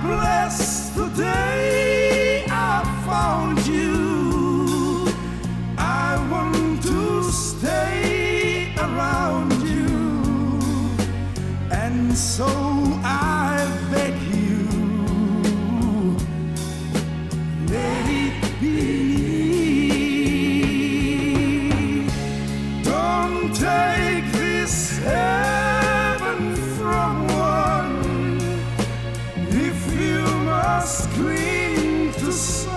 bless the day I found you. I want to stay around you, and so I beg you, let it be. Don't take this heaven from one if you must cling to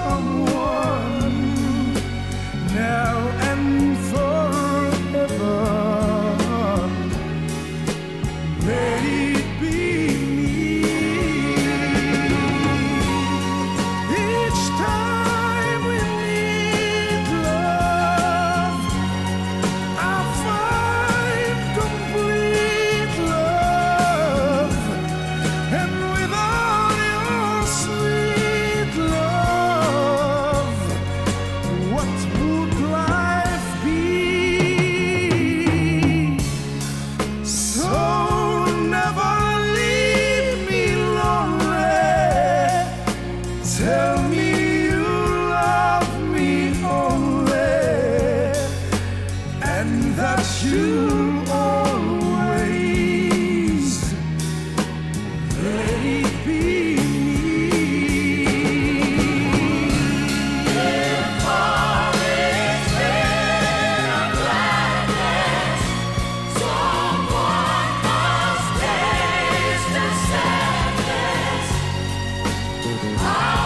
someone now and forever. Let it be me. Each time we need love, I find complete love, and without your sweet love, what would life be? So never leave me lonely. Tell me you love me only, and that you'll always let it be me. If all is been a gladness, someone must taste the sadness.